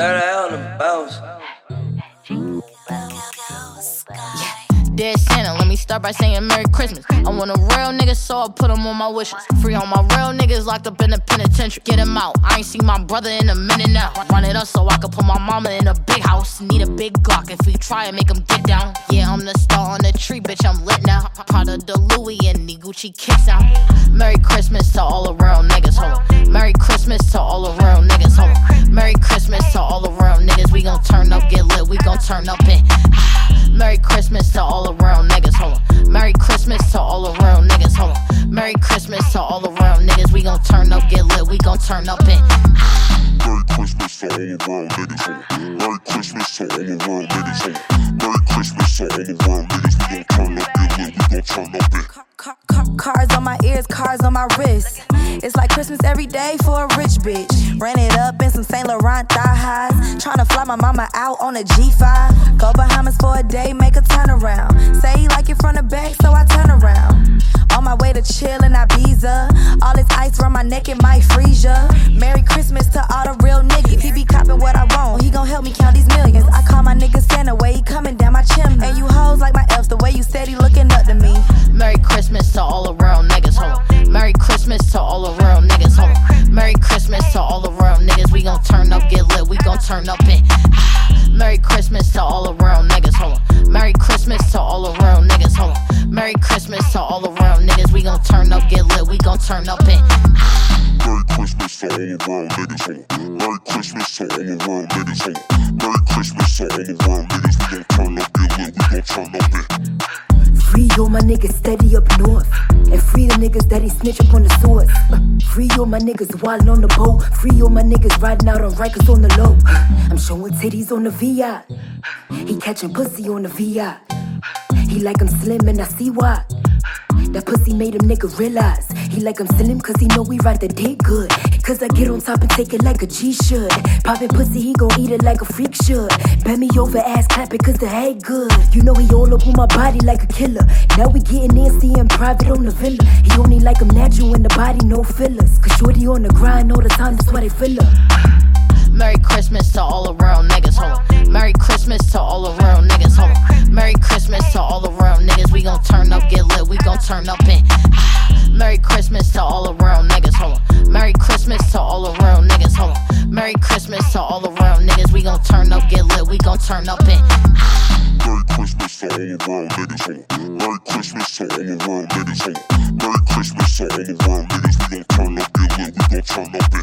30 on the bounce. Dead Santa, let me start by saying Merry Christmas. I want a real nigga, so I put him on my wishes. Free all my real niggas locked up in the penitentiary. Get him out, I ain't seen my brother in a minute now. Run it up so I can put my mama in a big house. Need a big Glock if you try and make him get down. Yeah, I'm the star on the tree, bitch, I'm lit now. Prada the Louis and the Gucci kicks out. Merry Christmas to all the real niggas, hold on. Merry Christmas to all the real niggas, hold on. Merry Christmas to all the real niggas. We gon' turn up, get lit, we gon' turn up it. Merry Christmas to all the real niggas, hold on. Merry Christmas to all the real niggas, hold on. Merry Christmas to all the real niggas. We gon' turn up, get lit, we gon' turn up it. Merry Christmas to all the real niggas, hold on. Merry Christmas to all the real niggas, hold on. Merry Christmas to all the real niggas. We gon' turn up, get lit, we gon' turn up it. Cars on my ears, cars on my wrist. It's like Christmas every day for a rich bitch. Ran it up in some Saint Laurent thigh highs. Tryna fly my mama out on a G5. Go Bahamas for a day, make a turnaround. Say you like it from the back, so I turn around. On my way to chill in Ibiza. All this ice around my neck, it might freeze ya. Merry Christmas to all the real niggas. He be copping what I want, he gon' help me count these millions. I call my nigga Santa, way he coming down my chimney. And you hoes like my elves, the way you steady looking up to me. Merry Christmas to all the real niggas, hold on. Merry Christmas to all the real niggas, hold on. Merry Christmas to all the real niggas. We gon' turn up, get lit, we gon' turn up it. Merry Christmas to all the real niggas, hold on. Merry Christmas to all the real niggas, hold on. Merry Christmas to all the real niggas. We gon' turn up, get lit, we gon' turn up it. Merry Christmas to all the real niggas, hold on. Merry Christmas to all the real niggas, hold on. Merry Christmas to all the real niggas. We gon' turn up, get lit, we gon' turn up it. Free all my niggas steady up north. And free the niggas that he snitch up on the source. Free all my niggas wildin' on the boat. Free all my niggas riding out on Rikers on the low. I'm showing titties on the VI. He catching pussy on the VI. He like I'm slim and I see why. That pussy made him nigga realize he like I'm slim cause he know we ride the dick good. Cause I get on top and take it like a G should. Poppin' pussy, he gon' eat it like a freak should. Bend me over, ass clap it cause the head good. You know he all up on my body like a killer. Now we getting in, seeing private on the villa. He only like him natural in the body, no fillers. Cause shorty on the grind all the time, that's why they feel her. Merry Christmas to all the real niggas, hold on. Merry Christmas to all the real niggas, hold on. Merry Christmas to all the real niggas. We gon' turn up, get lit, we gon' turn up it. Merry Christmas to all the real niggas, hold on. Merry Christmas to all the real niggas, hold on. Merry Christmas to all the real niggas. We gon' turn up, get lit, we gon' turn up it. Merry Christmas to all the real niggas, hold on. Merry Christmas to all the real niggas, hold on. Merry Christmas to all the real niggas. We gon' turn up, get lit, we gon' turn up it.